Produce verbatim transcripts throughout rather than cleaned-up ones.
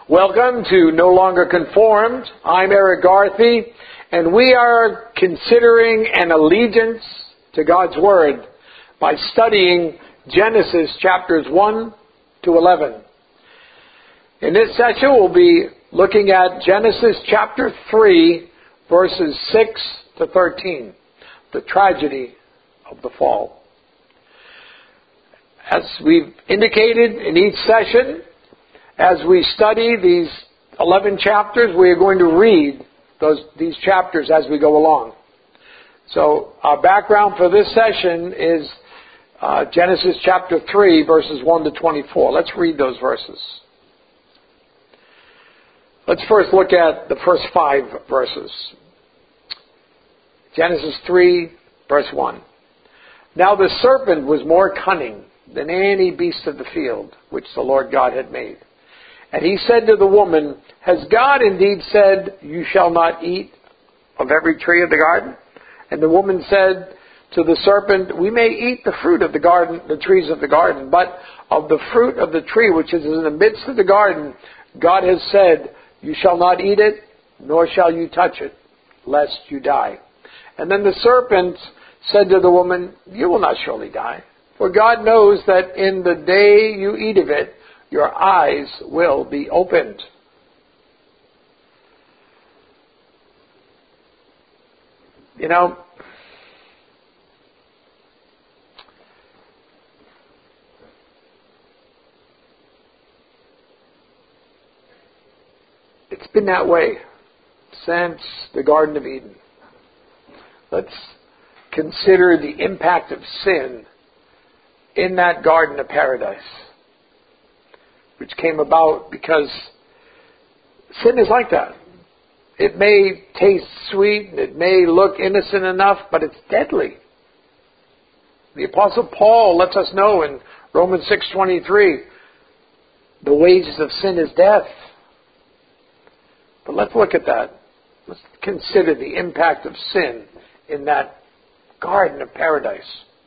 Welcome to No Longer Conformed. I'm Eric Garthy, and we are considering an allegiance to God's Word by studying Genesis chapters one to eleven. In this session, we'll be looking at Genesis chapter three, verses six to thirteen, the tragedy of the fall. As we've indicated in each session, as we study these eleven chapters, we are going to read those these chapters as we go along. So our background for this session is uh, Genesis chapter three, verses one to twenty-four. Let's read those verses. Let's first look at the first five verses. Genesis three, verse one. Now the serpent was more cunning than any beast of the field which the Lord God had made. And he said to the woman, Has God indeed said, You shall not eat of every tree of the garden? And the woman said to the serpent, We may eat the fruit of the garden, the trees of the garden, but of the fruit of the tree which is in the midst of the garden, God has said, You shall not eat it, nor shall you touch it, lest you die. And then the serpent said to the woman, You will not surely die, for God knows that in the day you eat of it, your eyes will be opened. You know, it's been that way since the Garden of Eden. Let's consider the impact of sin in that Garden of Paradise, which came about because sin is like that. It may taste sweet, and it may look innocent enough, but it's deadly. The Apostle Paul lets us know in Romans six twenty-three, the wages of sin is death. But let's look at that. Let's consider the impact of sin in that Garden of Paradise.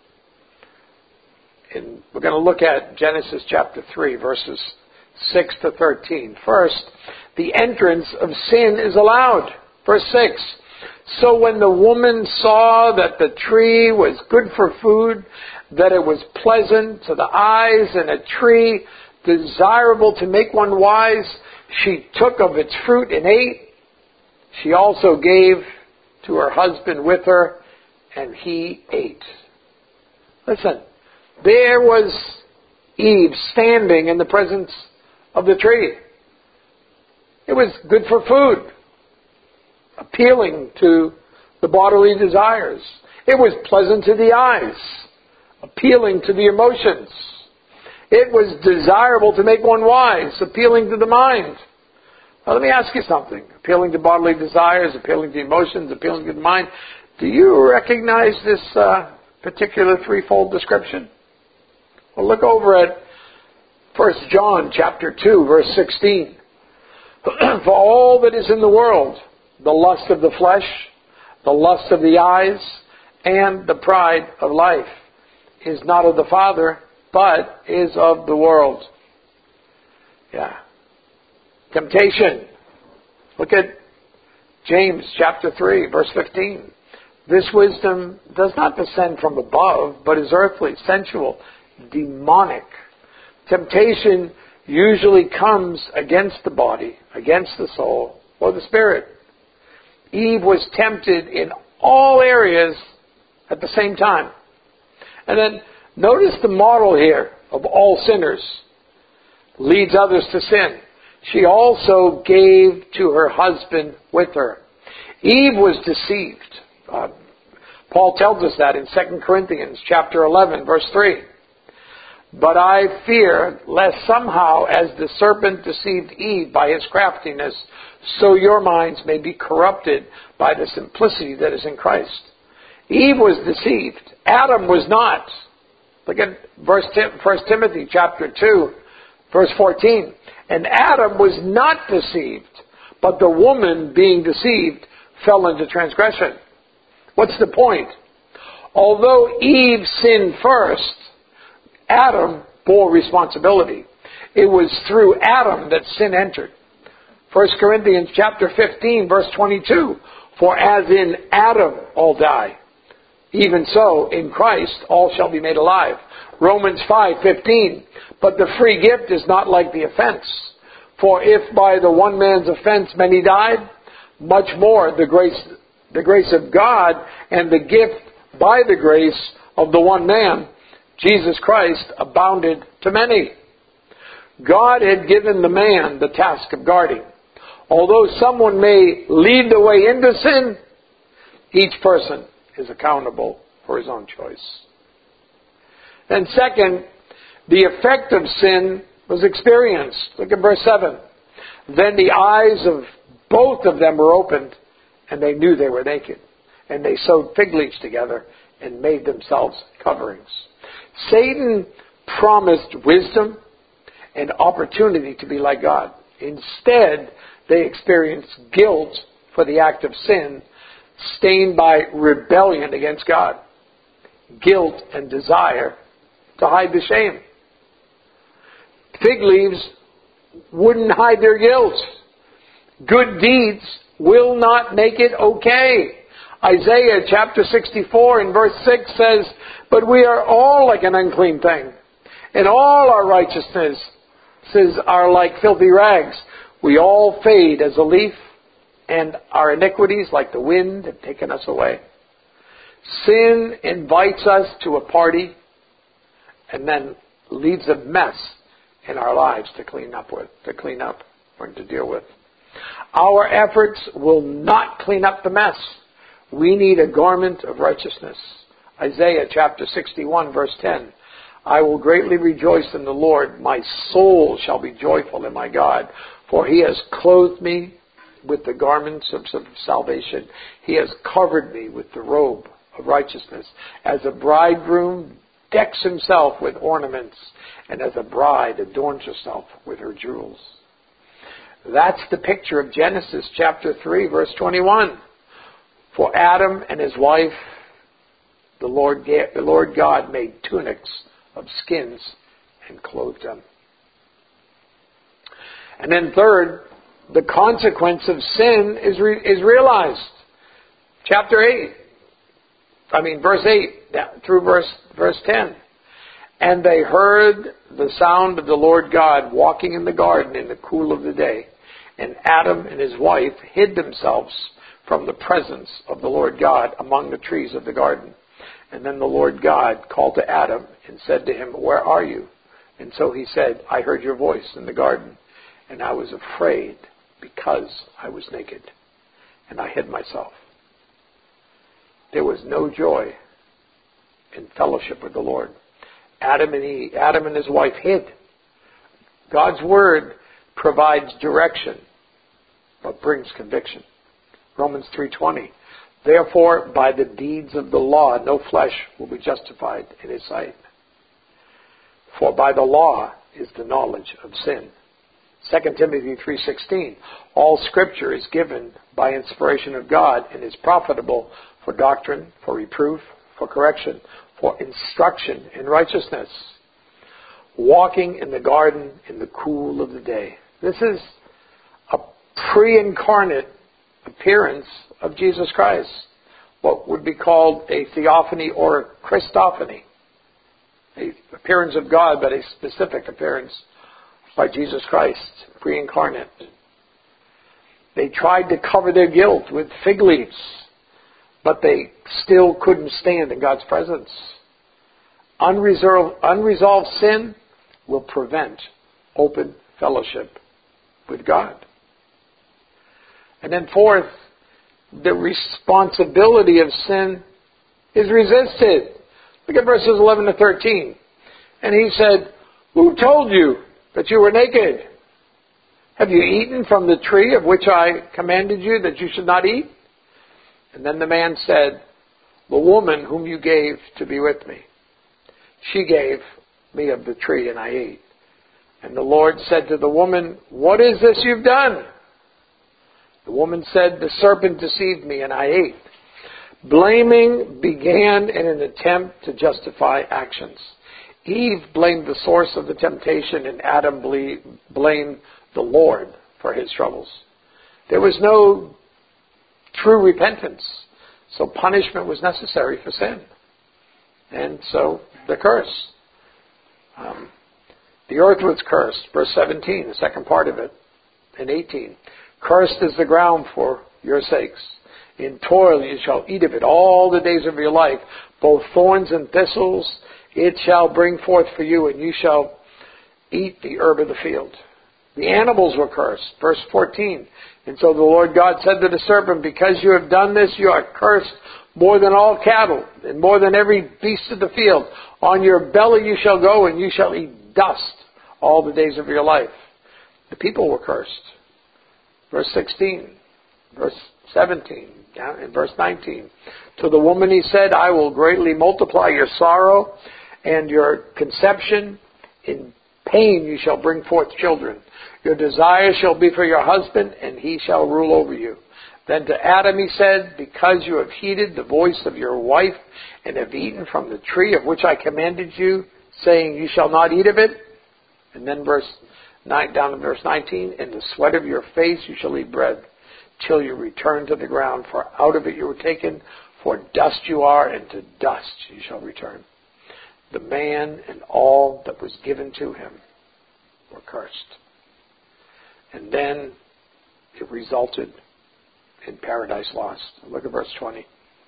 And we're going to look at Genesis chapter three, verses six to thirteen. First, the entrance of sin is allowed. Verse six. So when the woman saw that the tree was good for food, that it was pleasant to the eyes, and a tree desirable to make one wise, she took of its fruit and ate. She also gave to her husband with her, and he ate. Listen. There was Eve standing in the presence of the tree. It was good for food, appealing to the bodily desires. It was pleasant to the eyes, appealing to the emotions. It was desirable to make one wise, appealing to the mind. Now let me ask you something. Appealing to bodily desires, appealing to emotions, appealing to the mind. Do you recognize this uh, particular threefold description? Well, look over at First John chapter two, verse sixteen. For all that is in the world, the lust of the flesh, the lust of the eyes, and the pride of life, is not of the Father, but is of the world. Yeah. Temptation. Look at James chapter three, verse fifteen. This wisdom does not descend from above, but is earthly, sensual, demonic. Temptation usually comes against the body, against the soul, or the spirit. Eve was tempted in all areas at the same time. And then notice the model here of all sinners leads others to sin. She also gave to her husband with her. Eve was deceived. Uh, Paul tells us that in Second Corinthians chapter eleven, verse three. But I fear lest somehow, as the serpent deceived Eve by his craftiness, so your minds may be corrupted by the simplicity that is in Christ. Eve was deceived. Adam was not. Look at verse First Timothy chapter two, verse fourteen. And Adam was not deceived, but the woman, being deceived, fell into transgression. What's the point? Although Eve sinned first, Adam bore responsibility. It was through Adam that sin entered. First Corinthians chapter fifteen, verse twenty-two. For as in Adam all die, even so in Christ all shall be made alive. Romans five fifteen. But the free gift is not like the offense. For if by the one man's offense many died, much more the grace, the grace of God and the gift by the grace of the one man, Jesus Christ, abounded to many. God had given the man the task of guarding. Although someone may lead the way into sin, each person is accountable for his own choice. Then second, the effect of sin was experienced. Look at verse seven. Then the eyes of both of them were opened, and they knew they were naked. And they sewed fig leaves together and made themselves coverings. Satan promised wisdom and opportunity to be like God. Instead, they experienced guilt for the act of sin, stained by rebellion against God. Guilt and desire to hide the shame. Fig leaves wouldn't hide their guilt. Good deeds will not make it okay. Isaiah chapter sixty-four and verse six says, but we are all like an unclean thing, and all our righteousnesses are like filthy rags. We all fade as a leaf, and our iniquities like the wind have taken us away. Sin invites us to a party and then leaves a mess in our lives to clean up with, to clean up or to deal with. Our efforts will not clean up the mess. We need a garment of righteousness. Isaiah chapter sixty-one verse ten. I will greatly rejoice in the Lord. My soul shall be joyful in my God, for he has clothed me with the garments of salvation. He has covered me with the robe of righteousness. As a bridegroom decks himself with ornaments, and as a bride adorns herself with her jewels. That's the picture of Genesis chapter three, verse twenty-one. For Adam and his wife, the Lord, the Lord God made tunics of skins and clothed them. And then third, the consequence of sin is re, is realized. Chapter eight. I mean, verse eight through verse, verse ten. And they heard the sound of the Lord God walking in the garden in the cool of the day. And Adam and his wife hid themselves from the presence of the Lord God among the trees of the garden. And then the Lord God called to Adam and said to him, where are you? And so he said, I heard your voice in the garden, and I was afraid because I was naked, and I hid myself. There was no joy in fellowship with the Lord. Adam and he, Adam and his wife hid. God's word provides direction, but brings conviction. Romans three twenty. Therefore, by the deeds of the law, no flesh will be justified in his sight. For by the law is the knowledge of sin. Second Timothy three sixteen. All scripture is given by inspiration of God and is profitable for doctrine, for reproof, for correction, for instruction in righteousness. Walking in the garden in the cool of the day. This is a pre-incarnate appearance of Jesus Christ. What would be called a theophany or a Christophany. The appearance of God, but a specific appearance by Jesus Christ, pre-incarnate. They tried to cover their guilt with fig leaves, but they still couldn't stand in God's presence. Unresolved, unresolved sin will prevent open fellowship with God. And then fourth, the responsibility of sin is resisted. Look at verses eleven to thirteen. And he said, who told you that you were naked? Have you eaten from the tree of which I commanded you that you should not eat? And then the man said, the woman whom you gave to be with me, she gave me of the tree and I ate. And the Lord said to the woman, what is this you've done? The woman said, the serpent deceived me and I ate. Blaming began in an attempt to justify actions. Eve blamed the source of the temptation and Adam blamed the Lord for his troubles. There was no true repentance. So punishment was necessary for sin. And so the curse. Um, the earth was cursed. Verse seventeen, the second part of it. And eighteen. Cursed is the ground for your sakes. In toil you shall eat of it all the days of your life. Both thorns and thistles it shall bring forth for you, and you shall eat the herb of the field. The animals were cursed. Verse fourteen. And so the Lord God said to the serpent, because you have done this, you are cursed more than all cattle, and more than every beast of the field. On your belly you shall go, and you shall eat dust all the days of your life. The people were cursed. Verse sixteen. Verse seventeen. And verse nineteen. To the woman he said, I will greatly multiply your sorrow and your conception. In pain you shall bring forth children. Your desire shall be for your husband, and he shall rule over you. Then to Adam he said, because you have heeded the voice of your wife, and have eaten from the tree of which I commanded you, saying, you shall not eat of it. And then verse nine, down to verse nineteen, in the sweat of your face you shall eat bread, till you return to the ground, for out of it you were taken, for dust you are, and to dust you shall return. The man and all that was given to him were cursed. And then it resulted in paradise lost. Look at verse twenty.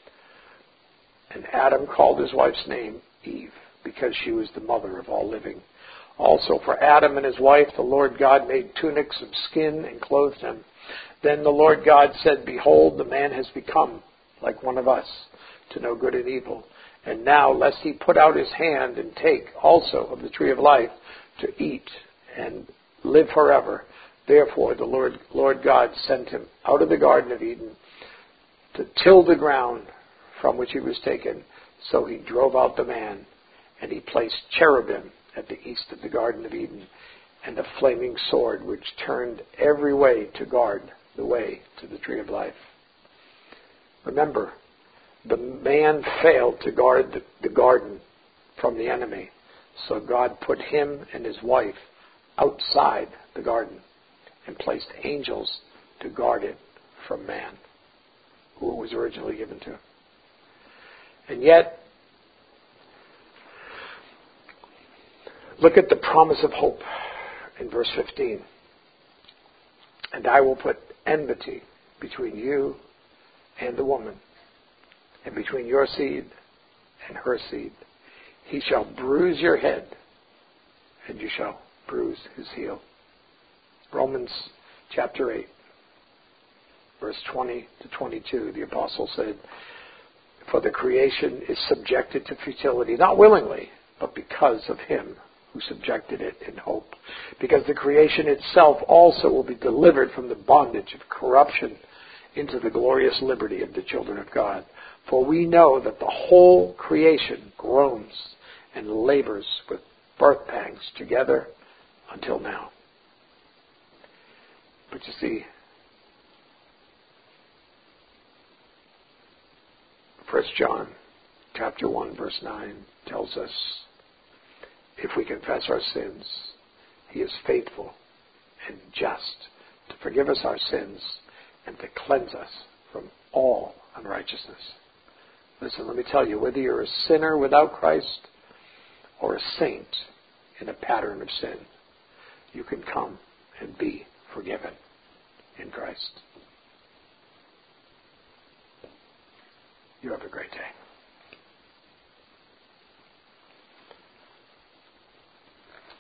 And Adam called his wife's name Eve, because she was the mother of all living. Also for Adam and his wife the Lord God made tunics of skin and clothed them. Then the Lord God said, behold, the man has become like one of us, to know good and evil. And now, lest he put out his hand and take also of the tree of life to eat and live forever. Therefore the Lord, Lord God sent him out of the Garden of Eden to till the ground from which he was taken. So he drove out the man, and he placed cherubim at the east of the Garden of Eden, and a flaming sword which turned every way to guard the way to the tree of life. Remember, the man failed to guard the, the garden from the enemy. So God put him and his wife outside the garden and placed angels to guard it from man, who it was originally given to. And yet, look at the promise of hope in verse fifteen. And I will put enmity between you and the woman, and between your seed and her seed. He shall bruise your head, and you shall bruise his heel. Romans chapter eight, verse twenty to twenty-two, the apostle said, for the creation is subjected to futility, not willingly, but because of him who subjected it in hope. Because the creation itself also will be delivered from the bondage of corruption into the glorious liberty of the children of God. For we know that the whole creation groans and labors with birth pangs together until now. But you see, First John chapter one verse nine tells us, if we confess our sins, he is faithful and just to forgive us our sins and to cleanse us from all unrighteousness. Listen, let me tell you, whether you're a sinner without Christ or a saint in a pattern of sin, you can come and be forgiven in Christ. You have a great day.